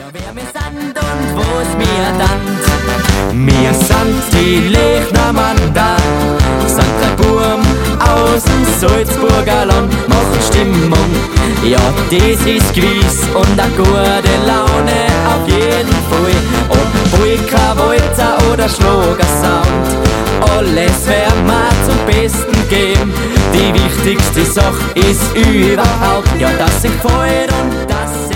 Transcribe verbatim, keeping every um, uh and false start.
Wer wir sind und wo's mir dann. Wir sind die Lechnermanda, sind drei Burm aus dem Salzburger Land, machen Stimmung, ja das ist gewiss, und eine gute Laune auf jeden Fall. Ob Polka, Walzer oder Schlagersound, alles werden wir zum Besten geben. Die wichtigste Sache ist überhaupt, ja dass sich freut und das